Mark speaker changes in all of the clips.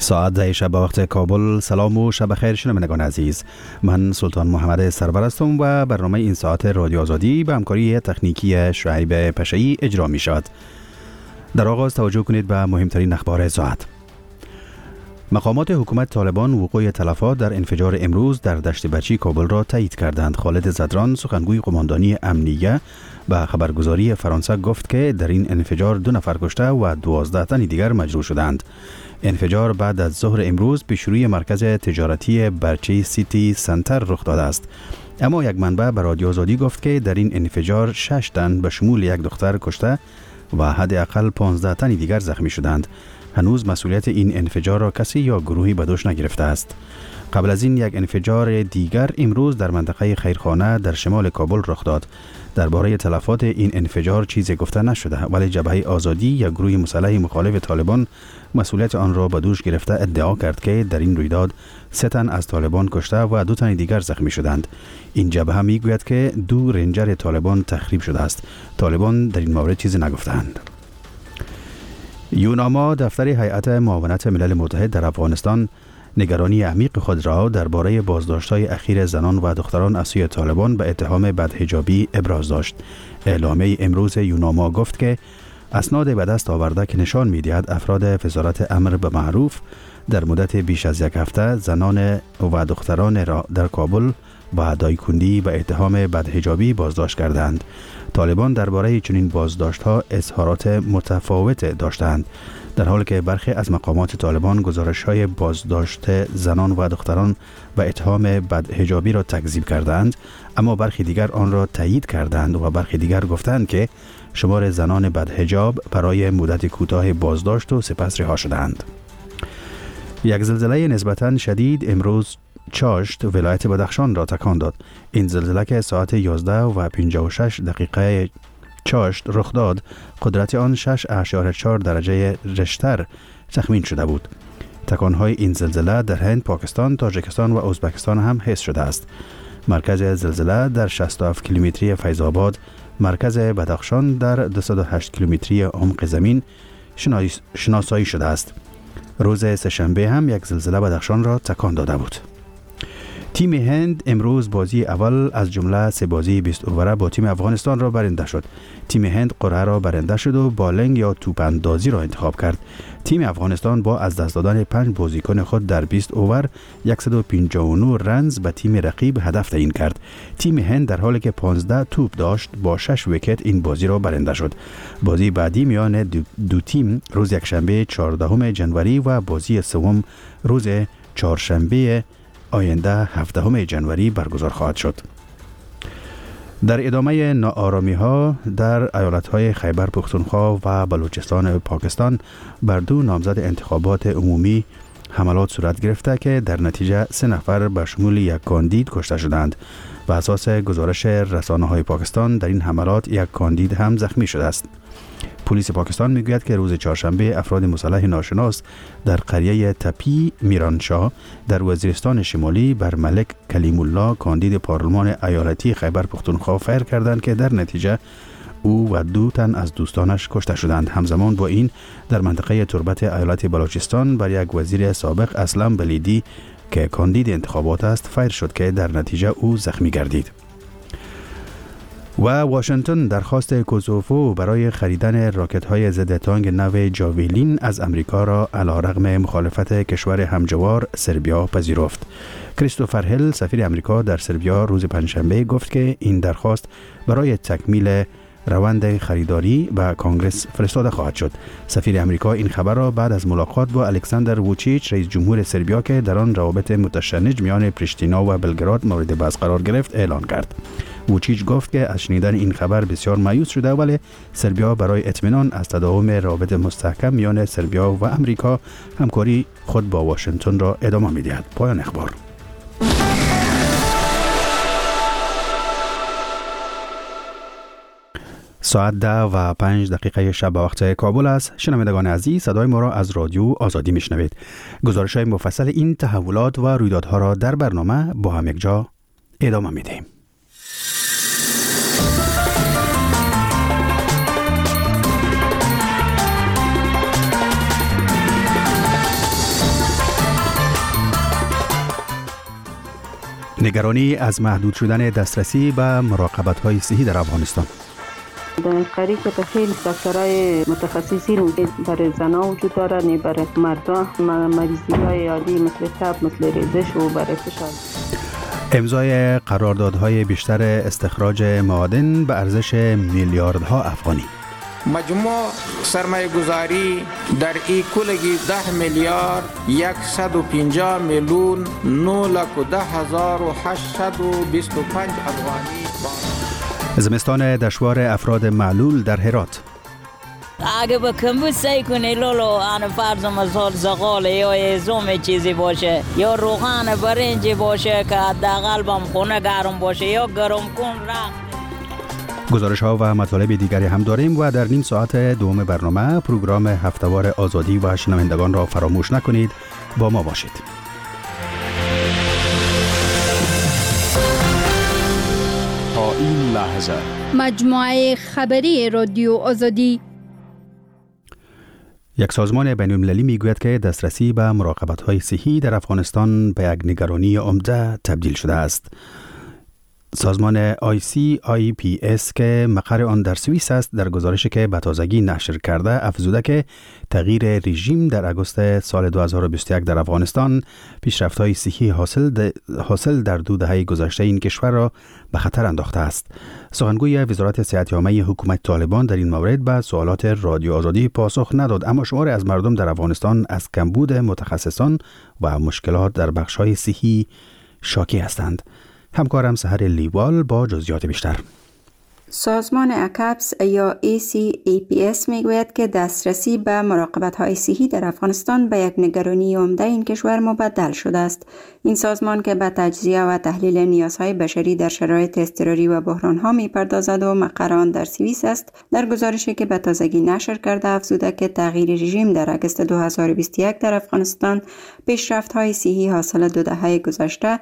Speaker 1: ساعت 10 شب وقت کابل. سلام و شب خیر شنوندگان عزیز. من سلطان محمد سرور هستم و برنامه این ساعت رادیو آزادی به همکاری تکنیکی شعیب پشه‌ای اجرا می شود. در آغاز توجه کنید به مهمترین اخبار ساعت. مقامات حکومت طالبان وقوع تلفات در انفجار امروز در دشت بچی کابل را تایید کردند. خالد زدران سخنگوی قماندانی امنیه به خبرگزاری فرانسه گفت که در این انفجار 2 نفر کشته و 12 تن دیگر مجروح شدند. انفجار بعد از ظهر امروز پیش روی مرکز تجارتی برچی سیتی سنتر رخ داده است. اما یک منبع به رادیو آزادی گفت که در این انفجار 6 تن به شمول یک دختر کشته و حداقل 15 تن دیگر زخمی شدند. هنوز مسئولیت این انفجار را کسی یا گروهی به دوش نگرفته است. قبل از این یک انفجار دیگر امروز در منطقه خیرخانه در شمال کابل رخ داد. درباره تلفات این انفجار چیزی گفته نشده، ولی جبهه آزادی یا گروه مسلح مخالف طالبان مسئولیت آن را به دوش گرفته ادعا کرد که در این رویداد 3 تن از طالبان کشته و 2 تن دیگر زخمی شدند. این جبهه میگوید که 2 رنجر طالبان تخریب شده است. طالبان در این مورد چیزی نگفتند. یوناما دفتر هیئت معاونت ملل متحد در افغانستان نگرانی عمیق خود را درباره بازداشت‌های اخیر زنان و دختران از سوی طالبان به اتهام بدحجابی ابراز داشت. اعلامیه امروز یوناما گفت که اسناد به دست آورده که نشان می‌دهد افراد وزارت امر به معروف در مدت بیش از 1 هفته زنان و دختران را در کابل با دایکندی به اتهام بدحجابی بازداشت کردند. طالبان درباره چنین بازداشت‌ها اظهارات متفاوت داشتند، در حالی که برخی از مقامات طالبان گزارش‌های بازداشت زنان و دختران به اتهام بدحجابی را تکذیب کردند، اما برخی دیگر آن را تایید کردند و برخی دیگر گفتند که شمار زنان بدحجاب برای مدت کوتاه بازداشت و سپس رها شدند. یک زلزله نسبتاً شدید امروز چاشت ولایت بدخشان را تکان داد. این زلزله که ساعت 11:56 چاشت رخ داد، قدرت آن 6.4 درجه ریشتر تخمین شده بود. تکانهای این زلزله در هند، پاکستان، تاجیکستان و ازبکستان هم حس شده است. مرکز زلزله در 67 کیلومتری فیض آباد، مرکز بدخشان در 208 کیلومتری عمق زمین شناسایی شده است. روز سه‌شنبه هم یک زلزله بدخشان را تکان داده بود. تیم هند امروز بازی اول از جمله 3 بازی 20 اووره با تیم افغانستان را برنده شد. تیم هند قرعه را برنده شد و بالنگ یا توپ اندازی را انتخاب کرد. تیم افغانستان با از دست دادن 5 بازیکن خود در 20 اوور 159 رنز به تیم رقیب هدف تعیین کرد. تیم هند در حالی که 15 توپ داشت با 6 ویکت این بازی را برنده شد. بازی بعدی میان دو تیم روز یکشنبه 14 ژانویه و بازی سوم روز چهارشنبه آینده 17 ژانویه برگزار خواهد شد. در ادامه ناآرامی‌ها در ایالت‌های خیبر پختونخوا و بلوچستان پاکستان بر 2 نامزد انتخابات عمومی حملات صورت گرفته که در نتیجه 3 نفر به شمول 1 کاندید کشته شدند. بر اساس گزارش رسانه‌های پاکستان در این حملات 1 کاندید هم زخمی شده است. پلیس پاکستان میگوید که روز چهارشنبه افراد مسلح ناشناس در قریه تپی میرانشاه در وزیرستان شمالی بر ملک کلیم الله کاندید پارلمان ایالتی خیبر پختونخوا فیر کردند که در نتیجه او و 2 تن از دوستانش کشته شدند. همزمان با این در منطقه تربت ایالت بلوچستان بر یک وزیر سابق اسلم بلیدی که کاندید انتخابات است فیر شد که در نتیجه او زخمی گردید. و واشنگتن درخواست کوزوو برای خریدن راکت‌های ضد تانک نو جاویلین از امریکا را علیرغم مخالفت کشور همجوار سربیا پذیرفت. کریستوفر هیل سفیر امریکا در سربیا روز پنجشنبه گفت که این درخواست برای تکمیل روند خریداری به کانگرس فرستاده خواهد شد. سفیر امریکا این خبر را بعد از ملاقات با الکساندر ووچیچ رئیس جمهور سربیا که در آن روابط متشنج میان پریشتینا و بلگراد مورد بحث قرار گرفت اعلان کرد. ووچیچ گفت که از شنیدن این خبر بسیار مایوس شده، ولی سربیا برای اطمینان از تداوم روابط مستحکم میان سربیا و امریکا همکاری خود با واشنگتن را ادامه می‌دهد. پایان اخبار. ساعت 10:05 شب وقت کابل است. شنوندگان عزیز، صدای ما را از رادیو آزادی میشنوید. گزارش‌های مفصل این تحولات و رویدادها را در برنامه با هم یک جا ادامه میدیم. نگرانی از محدود شدن دسترسی به مراقبت‌های صحی در افغانستان.
Speaker 2: در قریب که خیلی دکترای متخصصین برای زنان وجود داره، نه برای مردان، مریضی‌های عادی مثل تب، مثل ریزش و برای فشار.
Speaker 1: امضای قراردادهای بیشتر استخراج معادن به ارزش میلیاردها افغانی.
Speaker 3: مجموع سرمایه گذاری در این کلگی 10 میلیارد 150 میلیون 910,825 افغانی.
Speaker 1: زمستان دشوار افراد معلول در هرات.
Speaker 4: اگه به کمبود سعی کنی لولو آن فرض مثال زغال یا ازوم چیزی باشه یا روغن برنجی باشه که حداقل بم خونه گرم باشه یا گرم کن رخت.
Speaker 1: گزارش ها و مطالب دیگری هم داریم و در نیم ساعت دوم برنامه پروگرام هفته‌وار آزادی و شنوندگان را فراموش نکنید. با ما باشید.
Speaker 5: تا این لحظه
Speaker 6: مجموعه خبری رادیو آزادی.
Speaker 1: یک سازمان بین‌المللی میگوید که دسترسی به مراقبت‌های صحی در افغانستان به یک نگرانی عمده تبدیل شده است. سازمان ICIPS که مقر آن در سوئیس است، در گزارشی که به تازگی نشر کرده افزوده که تغییر رژیم در آگوست سال 2021 در افغانستان پیشرفت‌های صحی حاصل در 2 دهه گذشته این کشور را به خطر انداخته است. سخنگوی وزارت صحت عامه حکومت طالبان در این مورد به سوالات رادیو آزادی پاسخ نداد، اما شماری از مردم در افغانستان از کمبود متخصصان و مشکلات در بخش‌های صحی شاکی هستند. همکارم سحر لیوال با جزئیات بیشتر.
Speaker 7: سازمان اکپس یا ACAPS میگوید که دسترسی به مراقبت‌های صحی در افغانستان به یک نگرانی عمده این کشور مبدل شده است. این سازمان که به تجزیه و تحلیل نیازهای بشری در شرایط اضطراری و بحران‌ها می‌پردازد و مقر آن در سوئیس است، در گزارشی که به تازگی نشر کرده افزوده که تغییر رژیم در آگوست 2021 در افغانستان پیشرفت‌های صحی حاصل 2 دهه گذشته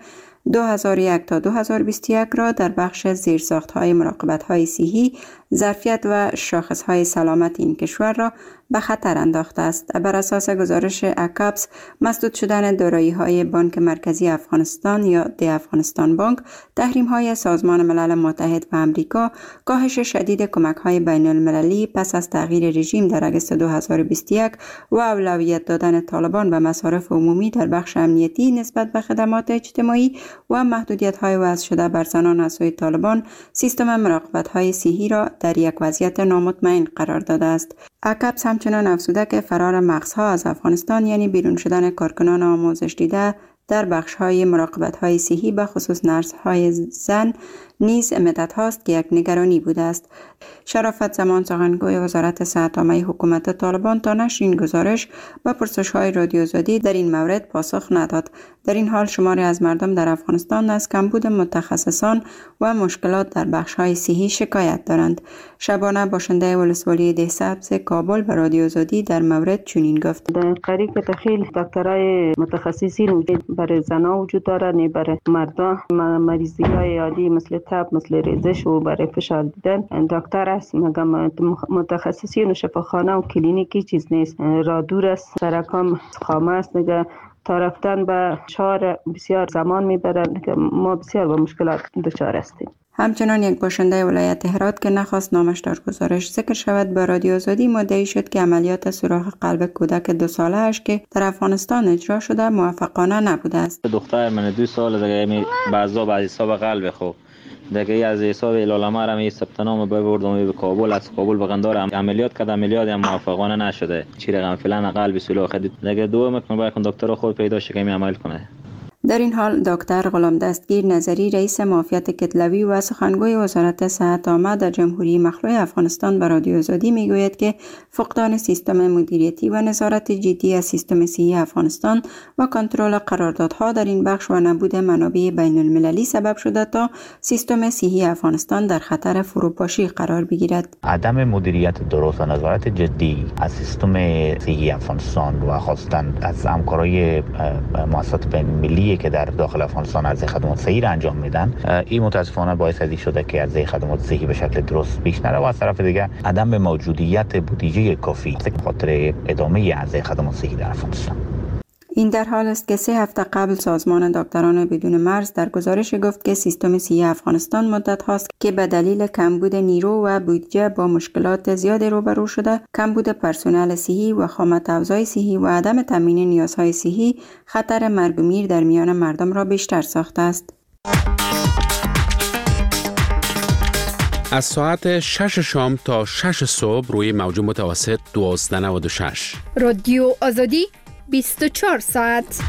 Speaker 7: 2001 تا 2021 را در بخش زیرساخت‌های مراقبت‌های صحی، ظرفیت و شاخص‌های سلامت این کشور را به خطر انداخته است. بر اساس گزارش اکپس، مسدود شدن دارایی‌های بانک مرکزی افغانستان یا دی افغانستان بانک، تحریم‌های سازمان ملل متحد و آمریکا، کاهش شدید کمک‌های بین‌المللی پس از تغییر رژیم در آگوست 2021 و اولویت دادن طالبان به مصارف عمومی در بخش امنیتی نسبت به خدمات اجتماعی و محدودیت‌های وضع شده بر زنان از سوی طالبان، سیستم مراقبت‌های صحی را در یک وضعیت نامطمئن قرار داده است. اکپس همچنان افزوده که فرار مغزها از افغانستان، یعنی بیرون شدن کارکنان آموزش دیده در بخش‌های مراقبت‌های صحی به خصوص نرس‌های زن، نیز مدت هاست که یک نگرانی بوده است. شرافت زمان، سخنگوی وزارت صحت عامه حکومت طالبان، تا نشر این گزارش و پرسش‌های رادیو آزادی در این مورد پاسخ نداد. در این حال شماری از مردم در افغانستان از کمبود متخصصان و مشکلات در بخش‌های صحی شکایت دارند. شبانه باشنده ولسوالی دهسبز کابل به رادیو آزادی در مورد چنین گفت:
Speaker 2: در قریب که خیلی دکترای متخصصین برای زنان وجود داره، نه برای مردان، مریضی‌های عادی مثل تب، مثل ریزش و برای فشار دیدن دکتر است. مگه متخصصین و شفاخانه و کلینیکی چیز نیست، را دور است، سرکام خامه است، مگه تا رفتن به شهر بسیار زمان میبرند که ما بسیار با مشکلات دچار هستیم.
Speaker 7: همچنان یک باشنده ولایت هرات که نخواست نامش در گزارش ذکر شود به رادیو آزادی مدعی شد که عملیات سوراخ قلب کودک 2 ساله اش که در افغانستان اجرا شده موفقانه نبوده است.
Speaker 8: دختر من 2 سال دیگه بعضا بعضی حساب قلب خو دیگه از حساب العلماء را می ثبت نام بردم به کابل، از کابل به قندار عملیات کرد، عملیات هم موفقانه نشده. چی رقم فلان قلب سوراخ دیگه دو میکنه باید دکتر خود پیدا شه که می عمل کنه.
Speaker 7: در این حال دکتر غلام دستگیر نظری، رئیس معافیت کتلوی و سخنگوی وزارت صحت عامه در جمهوری مخلوع افغانستان به رادیو آزادی میگوید که فقدان سیستم مدیریتی و نظارت جدی از سیستم صحی افغانستان و کنترل قراردادها در این بخش و نبود منابع بین المللی سبب شده تا سیستم صحی افغانستان در خطر فروپاشی قرار بگیرد.
Speaker 9: عدم مدیریت درست و نظارت جدی از سیستم صحی افغانستان و خاصتا از همکارای مؤسسات بین المللی که در داخل افغانستان عرضه خدمات صحی را انجام میدن، این متاسفانه باعث از شده که عرضه خدمات صحی به شکل درست پیش نره و از طرف دیگه عدم موجودیت بودجه کافی به خاطر ادامه عرضه خدمات صحی در افغانستان.
Speaker 7: این در حال است که 3 هفته قبل سازمان دکتران بدون مرز در گزارش گفت که سیستم صحی افغانستان مدت هاست که به دلیل کمبود نیرو و بودجه با مشکلات زیاد روبرو شده. کمبود پرسنل صحی و خامت افزای صحی و عدم تامین نیازهای صحی خطر مرگ و میر در میان مردم را بیشتر ساخته است.
Speaker 10: از ساعت 6 شام تا 6 صبح روی موج متوسط 1296.
Speaker 6: رادیو آزادی 24 ساعت.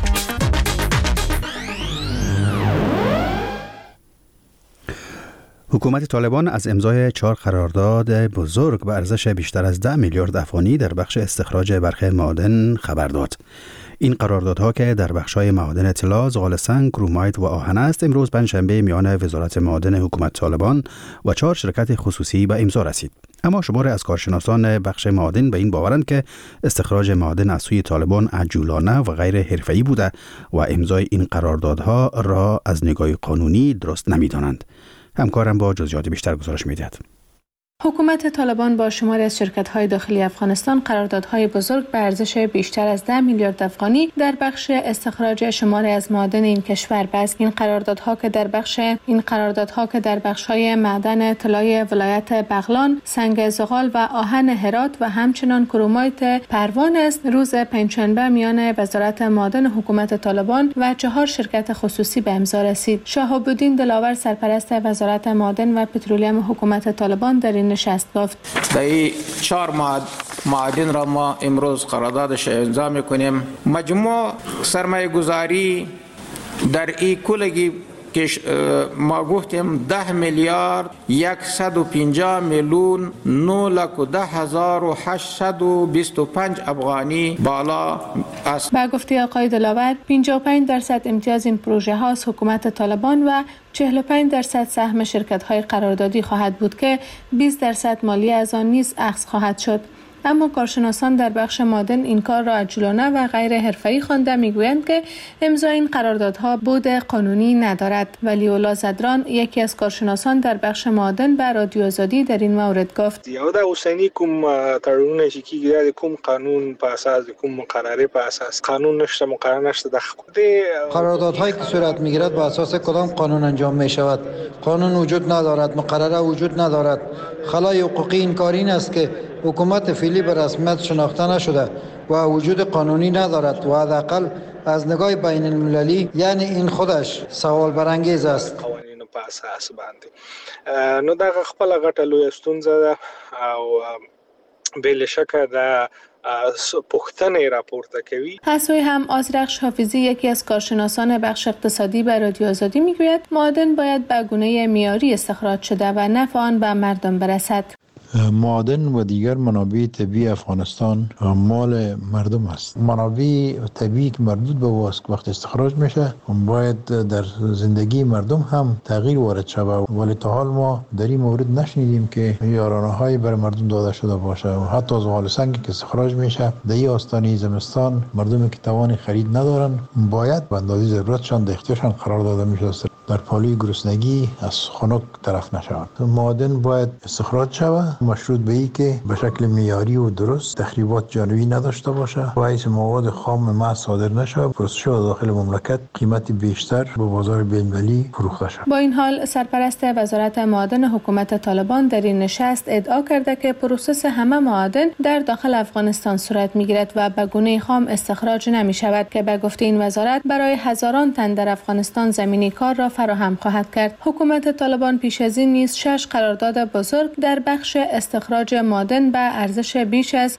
Speaker 1: حکومت طالبان از امضای 4 قرارداد بزرگ به ارزش بیشتر از 10 میلیارد افغانی در بخش استخراج برخی معادن خبر داد. این قراردادها که در بخش‌های معادن طلا، زغال سنگ، کرومایت و آهن است، امروز پنجشنبه میان وزارت معادن حکومت طالبان و 4 شرکت خصوصی به امضا رسید. اما شمار از کارشناسان بخش معادن به این باورند که استخراج معادن از سوی طالبان عجولانه و غیر حرفه‌ای بوده و امضای این قراردادها را از نگاه قانونی درست نمی‌دانند. همکارم با جزئیات بیشتر گزارش می‌دهد.
Speaker 11: حکومت طالبان با شماری از شرکت‌های داخلی افغانستان قراردادهای بزرگ به ارزش بیشتر از 10 میلیارد افغانی در بخش استخراج شماری از معادن این کشور بست. این قراردادها که در بخش‌های معدن طلای ولایت بغلان، سنگ زغال و آهن هرات و همچنین کرومایت پروان است، روز پنجشنبه میان وزارت معادن حکومت طالبان و 4 شرکت خصوصی به امضا رسید. شهاب الدین دلاور، سرپرست وزارت معادن و پترولیم حکومت طالبان، در این نشست گفت:
Speaker 3: در 4 معادن را ما امروز قراردادش امضا میکنیم. مجموع سرمایه گذاری در این کلگی که ما گفتیم 10 میلیارد 150 میلیون 910,825 افغانی بالا است.
Speaker 11: با گفته آقای دلاور 55% امتیاز این پروژه ها از حکومت طالبان و 45% سهم شرکت های قراردادی خواهد بود که 20% مالیه از آن نیز اخذ خواهد شد. اما کارشناسان در بخش معادن این کار را عجولانه و غیر حرفه‌ای خوانده میگویند که امضای این قراردادها بود قانونی ندارد. ولی‌الله زدران، یکی از کارشناسان در بخش معادن، به رادیو آزادی در این مورد گفت:
Speaker 12: یو دا اوسنی کوم تړونونه چې کیږي د کوم قانون په اساس د کوم مقرره په اساس قانون نشته، مقرره نشته. د
Speaker 13: قراردادهایی که صورت میگیرد با اساس کدام قانون انجام می شود؟ قانون وجود ندارد، مقرره وجود ندارد. خلای حقوقی این کار این است که حکومت فعلی به رسمیت شناخته نشده و وجود قانونی ندارد و حداقل از نگاه بین المللی، یعنی این خودش سوال برانگیز است.
Speaker 12: قوانینو په اساس باندې نو دا خپل غټه لوی ستونزه ده او بل شکه ده پختنه راپورته کوي.
Speaker 11: از سوی هم آذرخش حافظی، یکی از کارشناسان بخش اقتصادی، به رادیو آزادی میگوید معادن باید به گونه معیاری استخراج شده و نفع آن به مردم برسد.
Speaker 14: معادن و دیگر منابع طبیعی افغانستان مال مردم است. منابع طبیعی که مربوط به واسک وقت استخراج میشه باید در زندگی مردم هم تغییر وارد شود، ولی تا حال ما در این مورد نشنیدیم که یارانه‌های برای مردم داده شده باشه. و حتی زغال سنگی که استخراج میشه در این آستانه زمستان مردمی که توان خرید ندارن باید به اندازه ضرورتشان در اختیارشان قرار داده میشه در پالوی گرسنگی از خنک طرف نشوند. معادن باید استخراج شود مشروط به این که به شکل معیاری و درست تخریبات جانبی نداشته باشه و حیث مواد خام محض صادر نشه، پروسس شده داخل مملکت قیمت بیشتر به بازار بین‌المللی فروخته شود.
Speaker 11: با این حال سرپرست وزارت معادن حکومت طالبان در این نشست ادعا کرده که پروسس همه معادن در داخل افغانستان صورت میگیرد و به گونه خام استخراج نمی شود که به گفته این وزارت برای هزاران تن در افغانستان زمینی کار را فراهم خواهد کرد. حکومت طالبان پیش از این نیز 6 قرارداد بزرگ در بخش استخراج معادن به ارزش بیش از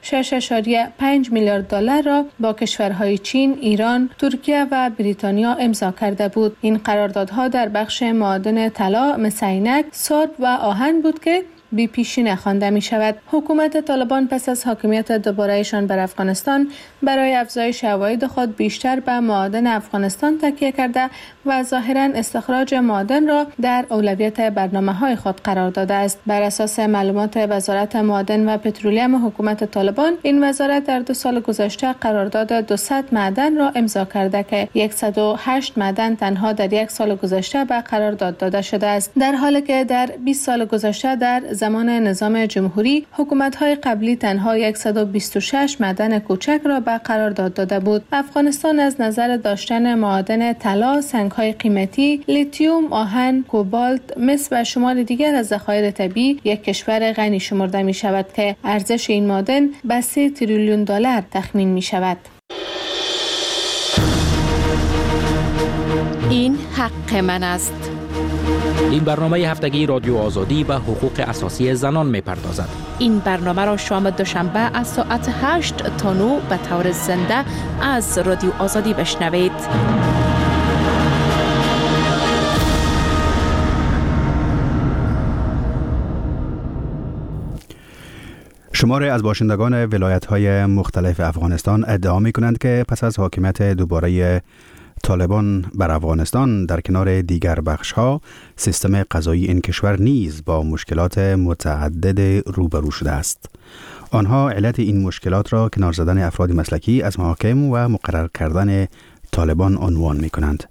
Speaker 11: 6.5 میلیارد دلار را با کشورهای چین، ایران، ترکیه و بریتانیا امضا کرده بود. این قراردادها در بخش معادن طلا، مس عینک، سرب و آهن بود که بی پیشینه خوانده می شود. حکومت طالبان پس از حاکمیت دوباره‌ایشان بر افغانستان برای افزایش عواید خود بیشتر به معادن افغانستان تکیه کرده و ظاهراً استخراج معادن را در اولویت برنامه‌های خود قرار داده است. بر اساس معلومات وزارت معادن و پترولیم حکومت طالبان، این وزارت در 2 سال گذشته قرارداد 200 معدن را امضا کرده که 108 معدن تنها در 1 سال گذشته به قرارداد داده شده است، در حالی که در 20 سال گذشته در زمان نظام جمهوری حکومت‌های قبلی تنها 126 معدن کوچک را به قرارداد داده بود. افغانستان از نظر داشتن معادن طلا، سنگ‌های قیمتی، لیتیوم، آهن، کوبالت، مس و شمار دیگر از ذخایر طبیعی یک کشور غنی شمرده می شود که ارزش این معادن به 3 تریلیون دلار تخمین می شود.
Speaker 15: این حق من است.
Speaker 16: این برنامه هفتگی رادیو آزادی به حقوق اساسی زنان می پردازد.
Speaker 15: این برنامه را شام دوشنبه از ساعت 8 تا 9 به طور زنده از رادیو آزادی بشنوید.
Speaker 1: شماری از باشندگان ولایت‌های مختلف افغانستان ادعا می‌کنند که پس از حاکمیت دوباره طالبان بر افغانستان در کنار دیگر بخش‌ها، سیستم قضایی این کشور نیز با مشکلات متعدد روبرو شده است. آنها علت این مشکلات را کنار زدن افراد مسلکی از محاکم و مقرر کردن طالبان عنوان می‌کنند.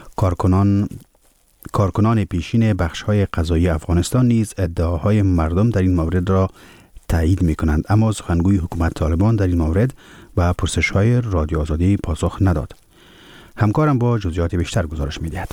Speaker 1: کارکنان پیشین بخش‌های قضایی افغانستان نیز ادعاهای مردم در این مورد را تایید می‌کنند، اما سخنگوی حکومت طالبان در این مورد و پرسش‌های رادیو آزادی پاسخ نداد. همکارم با جزئیات بیشتر گزارش می‌دهد.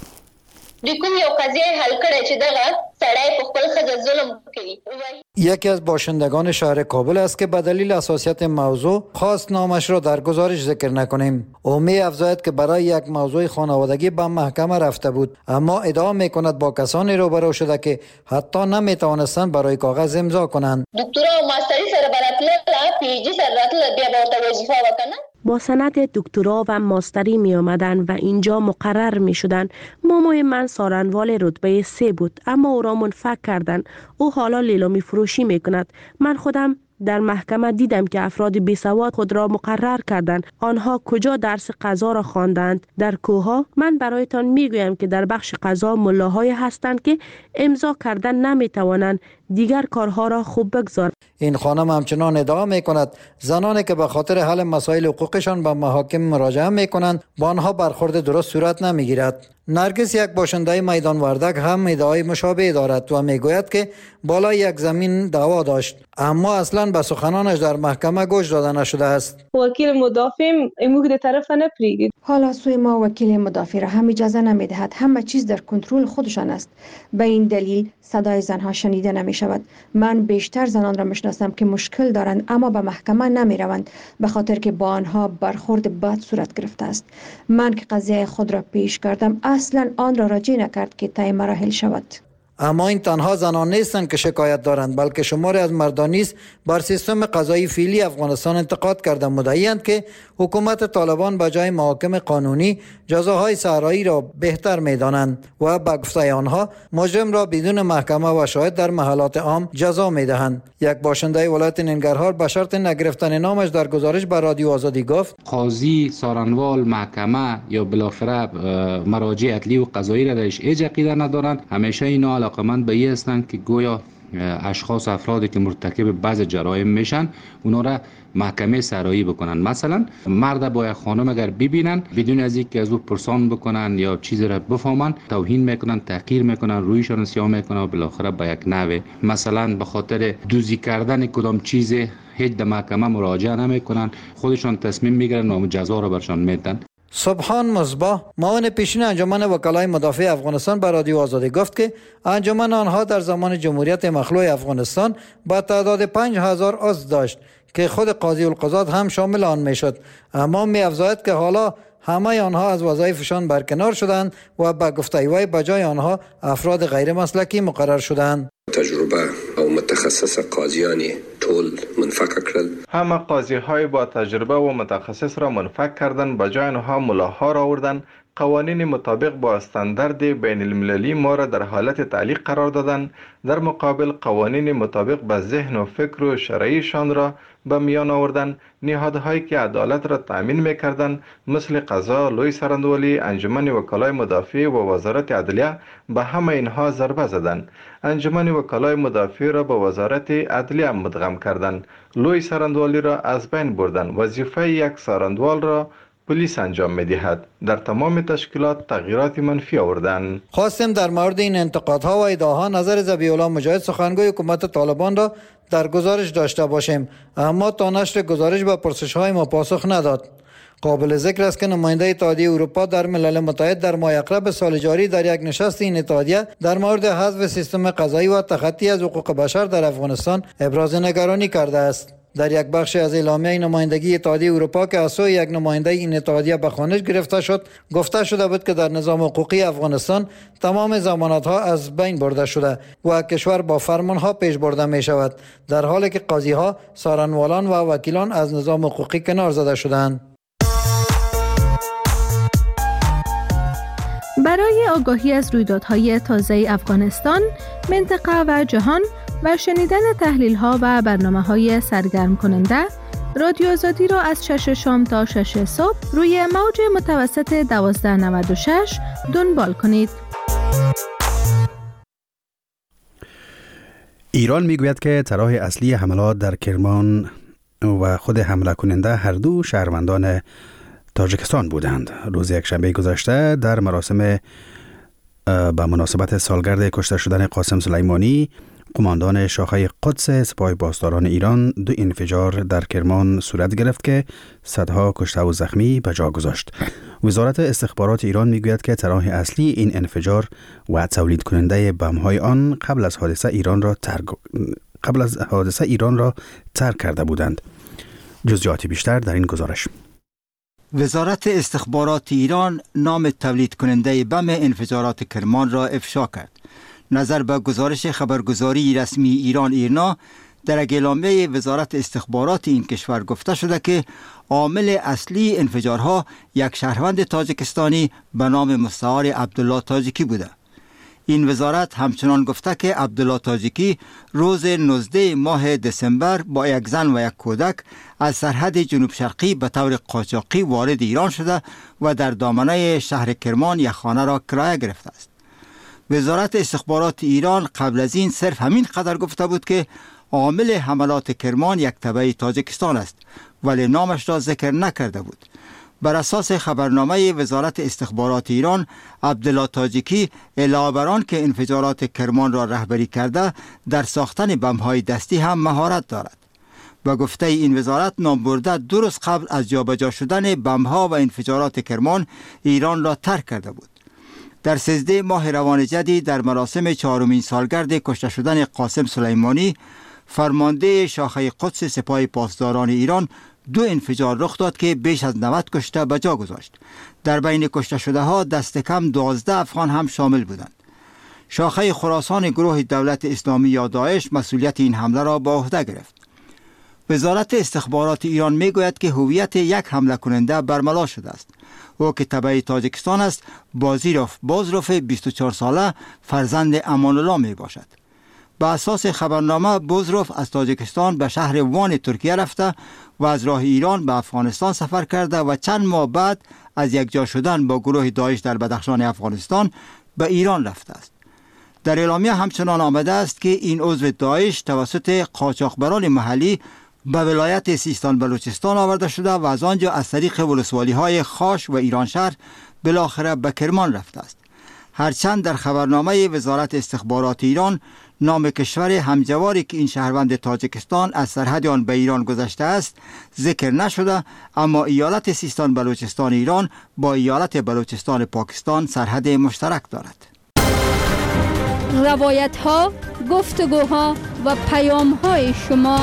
Speaker 17: د کوم یو قضیه حل کړي چې دغه سړی په خپل ښځه ظلم کوي.
Speaker 13: یکی از باشندگان شهر کابل است که به دلیل حساسیت موضوع خواست نامش را در گزارش ذکر نکنیم. او می افزاید که برای یک موضوع خانوادگی به محکمه رفته بود، اما ادعا میکند با کسانی روبرو شده که حتی نمیتوانستند برای کاغذ امضا کنند.
Speaker 17: دکترا او ماستری سره براتله پی جی سره راتله بیا به وظیفه وکنه.
Speaker 18: با سند دکترا و ماستری می آمدن و اینجا مقرر می شدن. مامای من سارنوال رتبه 3 بود، اما او را منفک کردن. او حالا لیلامی فروشی می کند. من خودم در محکمه دیدم که افراد بیسواد خود را مقرر کردند. آنها کجا درس قضا را خواندند؟ در کوها؟ من برایتان میگویم که در بخش قضا ملاهای هستند که امضا کردن نمیتوانند، دیگر کارها را خوب بگذارند.
Speaker 13: این خانم همچنان ادعا میکند زنانی که به خاطر حل مسائل حقوقشان به محاکم مراجعه میکنند با آنها برخورد درست صورت نمیگیرد. نرگس، یک باشنده میدان وردک، هم ادعای مشابه دارد و میگوید که بالای یک زمین دعوا داشت، اما اصلا به سخنانش در محکمه گوش داده نشده است.
Speaker 19: وکیل مدافع امو که طرف نپریگید.
Speaker 20: حالا سوی ما وکیل مدافع را هم اجازه نمیدهد. همه چیز در کنترل خودشان است. به این دلیل صدای زنها شنیده نمی شود. من بیشتر زنان را میشناسم که مشکل دارند اما به محکمه نمی روند به خاطر که با آنها برخورد بد صورت گرفته است. من که قضیه خود را پیش کردم اصلا آن را راجع نکرد که طی مراحل شود.
Speaker 13: اما این تنها زنان نیستند که شکایت دارند، بلکه شماری از مردان نیز بر سیستم قضایی فعلی افغانستان انتقاد کرده، مدعی‌اند که حکومت طالبان به جای محاکم قانونی جزاهای صحرایی را بهتر می‌دانند و به گفته آنها مجرم را بدون محکمه و شاهد در محلات عام جزا می‌دهند. یک باشنده ولایت ننگرهار به شرط نگرفتن نامش در گزارش به رادیو آزادی گفت:
Speaker 21: قاضی، سارنوال، محکمه یا بالاخره مراجع عدلی و قضایی را درش هیچ عقیده ندارند. همیشه اینا علاقمند به این هستند که گویا اشخاص افرادی که مرتکب بعض جرایم میشن اونا را محکمه صحرایی بکنن. مثلا مرد با یک خانم اگر ببینن بدون از اینکه از او پرسان بکنن یا چیزی را بفهمن توهین میکنن، تحقیر میکنن، رویشان سیاه میکنن و بالاخره به یک نحوه مثلا به خاطر دوزی کردن کدام چیز هیچ در محکمه مراجعه نمیکنن، خودشان تصمیم میگیرن و جزا را برشان میدن.
Speaker 13: سبحان مصباح، معاون پیشین انجمن وکلای مدافع افغانستان به رادیو آزادی گفت که انجمن آنها در زمان جمهوریت مخلوع افغانستان با تعداد 5000 عضو داشت که خود قاضی القضات هم شامل آن میشد، اما می افزاید که حالا همه آنها از وظایفشان برکنار شدند و به گفته وی به جای آنها افراد غیر مسلکی مقرر شدند.
Speaker 22: تجربه او متخصص قاضیانی ټول منفک کړل.
Speaker 23: همه قاضی های با تجربه و متخصص را منفک کردند، به جای آنها ملاها را آوردند. قوانین مطابق با استاندارد بین المللی ما را در حالت تعلیق قرار دادند. در مقابل قوانین مطابق به ذهن و فکر و شرعیشان را به میان آوردند. نهادهایی که عدالت را تأمین می‌کردند مثل قضا، لوی سرندوالی، انجمن وکلای مدافع و وزارت عدلیه به همه اینها ضربه زدند. انجمن وکلای مدافع را به وزارت عدلیه مدغم کردند. لوی سرندوالی را از بین بردند. وظیفه یک سرندوال را پلیس انجام می‌دهد. در تمام تشکیلات تغییرات منفی آوردند.
Speaker 13: خواستیم در مورد این انتقادها و ادعاها نظر ذبیح الله مجاهد سخنگوی حکومت طالبان را در گزارش داشته باشیم، اما تا نشر گزارش به پرسش‌های ما پاسخ نداد. قابل ذکر است که نماینده اتحادیه اروپا در ملل متحد در ماه اکتبر سال جاری در یک نشست این اتحادیه در مورد حذف سیستم قضایی و تخطی از حقوق بشر در افغانستان ابراز نگرانی کرده است. در یک بخش از اعلامیه نمایندگی اتحادیه اروپا که از سوی یک نماینده این اتحادیه به خوانش گرفته شد، گفته شده بود که در نظام حقوقی افغانستان تمام ضمانت‌ها از بین برده شده و کشور با فرمان‌ها پیش برده می شود، در حالی که قاضی‌ها، سارنوالان و وکیلان از نظام حقوقی کنار زده شدند.
Speaker 11: برای آگاهی از رویدادهای تازه افغانستان، منطقه و جهان و شنیدن تحلیل‌ها و برنامه‌های سرگرم کننده، رادیو آزادی را از 6 شام تا 6 صبح روی موج متوسط 1296 دنبال کنید.
Speaker 1: ایران میگوید که طرح اصلی حملات در کرمان و خود حمله کننده هر دو شهروندان تاجیکستان بودند. روز یکشنبه گذشته در مراسم به مناسبت سالگرد کشته شدن قاسم سلیمانی، قماندان شاخه قدس سپاه پاسداران ایران 2 انفجار در کرمان صورت گرفت که صدها کشته و زخمی به جا گذاشت. وزارت استخبارات ایران میگوید که طرح اصلی این انفجار و تولید کننده بم‌های آن قبل از حادثه ایران را ترک کرده بودند. جزئیات بیشتر در این گزارش.
Speaker 2: وزارت استخبارات ایران نام تولید کننده بم انفجارات کرمان را افشا کرد. نظر به گزارش خبرگزاری رسمی ایران ایرنا، در اعلامیه وزارت استخبارات این کشور گفته شده که عامل اصلی انفجارها یک شهروند تاجیکستانی به نام مستعار عبدالله تاجیکی بوده. این وزارت همچنان گفته که عبدالله تاجیکی روز 19 ماه دسامبر با یک زن و یک کودک از سرحد جنوب شرقی به طور قاچاقی وارد ایران شده و در دامنه شهر کرمان یک خانه را کرایه گرفته است. وزارت استخبارات ایران قبل از این صرف همین قدر گفته بود که عامل حملات کرمان یک تبع تاجیکستان است، ولی نامش را ذکر نکرده بود. بر اساس خبرنامه وزارت استخبارات ایران، عبدالله تاجیکی علاوه بر آن که انفجارات کرمان را رهبری کرده، در ساختن بم‌های دستی هم مهارت دارد. و گفته این وزارت، نامبرده 2 روز قبل از جابجا شدن بم‌ها و انفجارات کرمان ایران را ترک کرده بود. در 13 ماه روان جدید در مراسم 4مین سالگرد کشته شدن قاسم سلیمانی، فرمانده شاخه قدس سپاه پاسداران ایران 2 انفجار رخ داد که بیش از 90 کشته به جا گذاشت. در بین کشته شده ها دست کم 12 افغان هم شامل بودند. شاخه خراسان گروه دولت اسلامی یا داعش مسئولیت این حمله را به عهده گرفت. وزارت استخبارات ایران میگوید که هویت یک حمله کننده برملا شده است. او که تبع تاجیکستان است، بازیروف بازروف 24 ساله فرزند امان الله می باشد. به اساس خبرنامه، بازروف از تاجیکستان به شهر وان ترکیه رفته و از راه ایران به افغانستان سفر کرده و چند ماه بعد از یکجا شدن با گروه داعش در بدخشان افغانستان به ایران رفته است. در اعلامیه همچنان آمده است که این عضو داعش توسط قاچاقبران محلی به ولایت سیستان بلوچستان آورده شده و از آنجا از طریق ولسوالی‌های خاش و ایران شهر بالاخره به کرمان رفته است. هرچند در خبرنامه وزارت استخبارات ایران نام کشور همجواری که این شهروند تاجیکستان از سرحد آن به ایران گذشته است ذکر نشده، اما ایالت سیستان بلوچستان ایران با ایالت بلوچستان پاکستان سرحد مشترک دارد.
Speaker 6: روایت‌ها، گفتگوها و پیام‌های شما.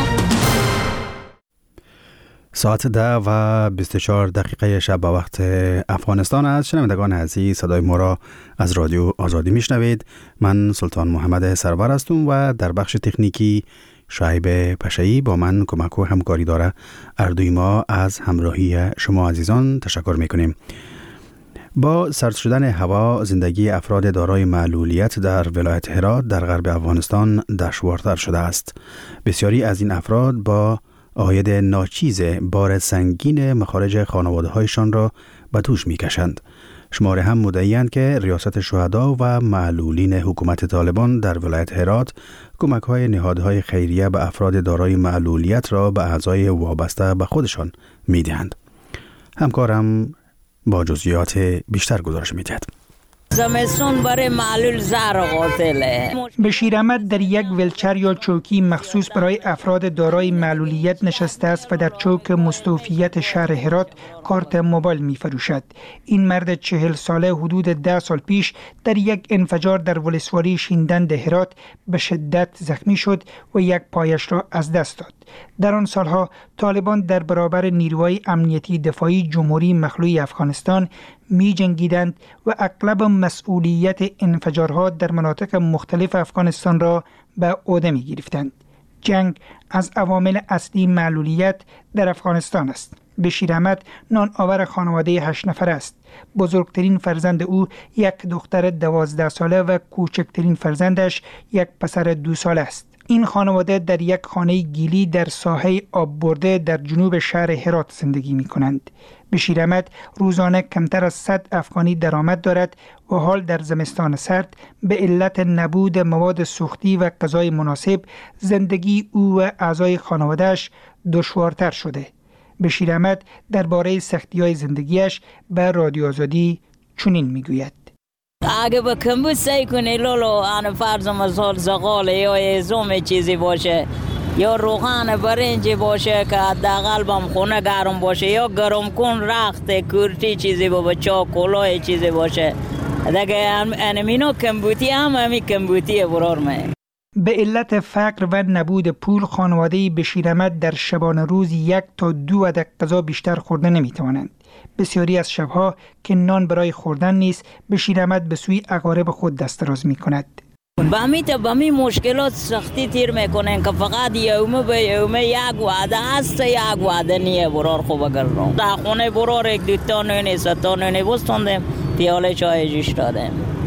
Speaker 1: ساعت 10:24 شب به وقت افغانستان است. شنوندگان عزیز، صدای ما را از رادیو آزادی میشنوید. من سلطان محمد سرور هستم و در بخش تکنیکی شایب پشایی با من کمک و همکاری داره. اردوی ما از همراهی شما عزیزان تشکر میکنیم. با سرد شدن هوا، زندگی افراد دارای معلولیت در ولایت هرات در غرب افغانستان دشوارتر شده است. بسیاری از این افراد با عاید ناچیز بار سنگین مخارج خانواده‌هایشان را به دوش می‌کشند. شماره هم مدعی‌اند که ریاست شهدا و معلولین حکومت طالبان در ولایت هرات کمک‌های نهادهای خیریه به افراد دارای معلولیت را به اعضای وابسته به خودشان می‌دهند. همکارم با جزئیات بیشتر گزارش می‌دهد.
Speaker 4: زمستون برای معلول زهر قاتله.
Speaker 5: بشیر احمد در یک ویلچر یا چوکی مخصوص برای افراد دارای معلولیت نشسته است و در چوک مستوفیت شهر هرات کارت موبایل می فروشد. این مرد 40 ساله حدود 10 سال پیش در یک انفجار در ولسوالی شیندند هرات به شدت زخمی شد و یک پایش را از دست داد. در آن سالها طالبان در برابر نیروهای امنیتی دفاعی جمهوری مخلوع افغانستان می جنگیدند و اغلب مسئولیت انفجارها در مناطق مختلف افغانستان را به عهده می گرفتند. جنگ از عوامل اصلی معلولیت در افغانستان است. بشیر احمد نان آور خانواده 8 نفر است. بزرگترین فرزند او یک دختر 12 ساله و کوچکترین فرزندش یک پسر 2 ساله است. این خانواده در یک خانه گیلی در ساحه آب برده در جنوب شهر هرات زندگی می کنند. بشیر احمد روزانه کمتر از 100 افغانی درآمد دارد و حال در زمستان سرد به علت نبود مواد سوختی و غذای مناسب زندگی او و اعضای خانواده‌اش دشوارتر شده. بشیر احمد درباره سختی‌های زندگیش به رادیو آزادی چنین میگوید:
Speaker 4: اگه با کمبود سعی کنی لولو آن فرض مثال زغاله یا ازوم چیزی باشه یا روغن برنجی باشه که حداقل بام خونه گرم باشه یا گرم کن رخت کورتی چیزی با چاکولای چیزی باشه دیگه انمینو کمبوتی هم همی کمبوتی برارمه.
Speaker 5: به علت فقر و نبود پول خانواده بشیر احمد در شبانه روز 1 تا 2 عدد غذا بیشتر خورده نمیتوانند. بسیاری از شبها که نان برای خوردن نیست بشیر احمد به سوی اقارب خود دست دراز میکند.
Speaker 4: با می مشکلات سختی تیر میکنن که فقط یومه به یومه یک وعده هست یک وعده نیه برار خوب گردم در خونه برار 1 2 تا نونی 3 تا نونی بستندم پیاله چای جوش دادم.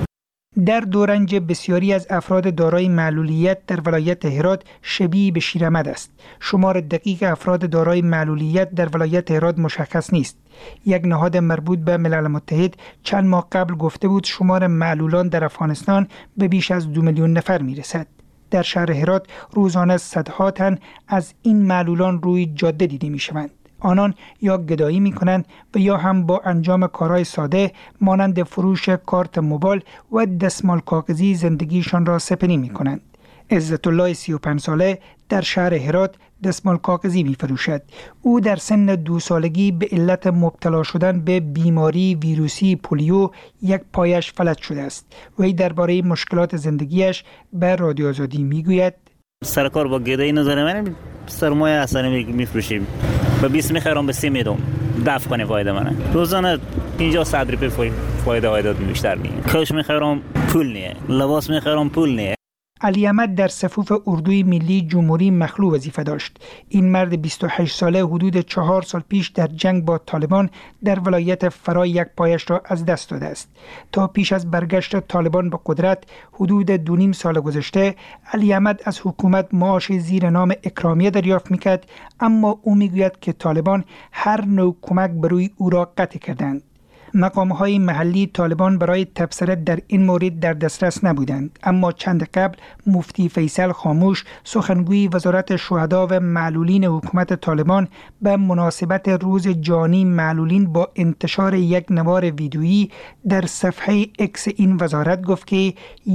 Speaker 5: در دورنج بسیاری از افراد دارای معلولیت در ولایت هرات شبیه بشیر احمد است. شمار دقیق افراد دارای معلولیت در ولایت هرات مشخص نیست. یک نهاد مربوط به ملل متحد چند ماه قبل گفته بود شمار معلولان در افغانستان به بیش از 2 میلیون نفر میرسد. در شهر هرات روزانه صدها تن از این معلولان روی جاده دیده میشوند. آنان یا گدایی میکنند و یا هم با انجام کارهای ساده مانند فروش کارت موبایل و دستمال کاغذی زندگیشان را سپری میکنند. عزت الله 35 ساله در شهر هرات دستمال کاغذی میفروشد. او در سن 2 سالگی به علت مبتلا شدن به بیماری ویروسی پولیو یک پایش فلج شده است. وی درباره مشکلات زندگیش به رادیو آزادی میگوید:
Speaker 8: سرکار با گدایی نظر من سرمایه اصلا میفروشیم. به 20 میخرم به 30 میدم. دفع کنه فایده منه. روزانه 50 روپیه فایده وایداد بیشتر میگیرم. کاش میخرم پول نیه. لباس میخرم پول نیه.
Speaker 5: علی احمد در صفوف اردوی ملی جمهوری مخلوع وظیفه داشت. این مرد 28 ساله حدود 4 سال پیش در جنگ با طالبان در ولایت فرای یک پایش را از دست داده است. تا پیش از برگشت طالبان به قدرت حدود 2.5 سال گذشته علی احمد از حکومت معاش زیر نام اکرامیه دریافت میکرد، اما او میگوید که طالبان هر نوع کمک بروی او را قطع کردند. مقام‌های محلی طالبان برای تبصره در این مورد در دسترس نبودند، اما چند قبل مفتی فیصل خاموش سخنگوی وزارت شهدا و معلولین حکومت طالبان به مناسبت روز جهانی معلولین با انتشار یک نوار ویدیویی در صفحه اکس این وزارت گفت که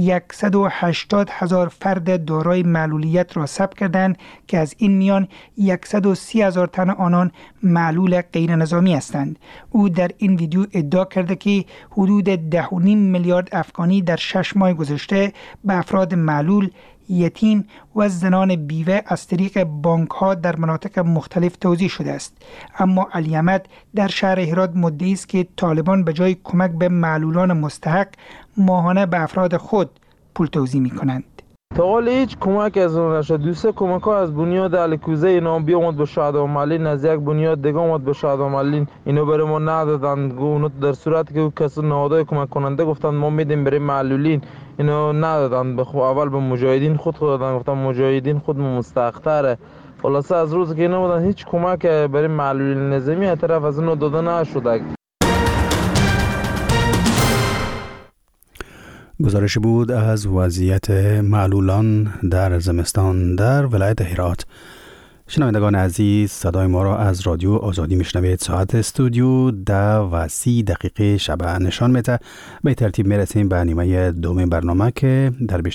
Speaker 5: 180,000 فرد دارای معلولیت را ثبت کردند که از این میان 130,000 تن آنان معلول غیر نظامی هستند. او در این ویدیو ادعا کرده که حدود 10.5 میلیارد افغانی در 6 ماه گذشته به افراد معلول، یتیم و زنان بیوه از طریق بانک‌ها در مناطق مختلف توزیع شده است. اما علی احمد در شهر هرات مدعی است که طالبان به جای کمک به معلولان مستحق ماهانه به افراد خود پول توزیع می‌کنند.
Speaker 24: تا حال هیچ کمک از اون نشد. دوسته کمک ها از بنیاد الکوزه اینا بیامد به شهدا مالین، از یک بنیاد دیگه آمد به شهدا مالین، اینو برای ما ندادن. اونو در صورتی که کسی نهادهای کمک کننده گفتن ما میدیم برای معلولین، اینو ندادن. اول به مجاهدین خود دادن، گفتن مجاهدین خود مستحق‌تره. خلاصه از روز که اینا بودن هیچ کمک برای معلولین نظامی از طرف از اونو داده نشد.
Speaker 1: گزارش بود از وضعیت معلولان در زمستان در ولایت هرات. شنوندگان عزیز، صدای ما را از رادیو آزادی میشنوید. ساعت استودیو 10:30 شب نشان میده. به ترتیب میرسیم به نیمه دوم برنامه که در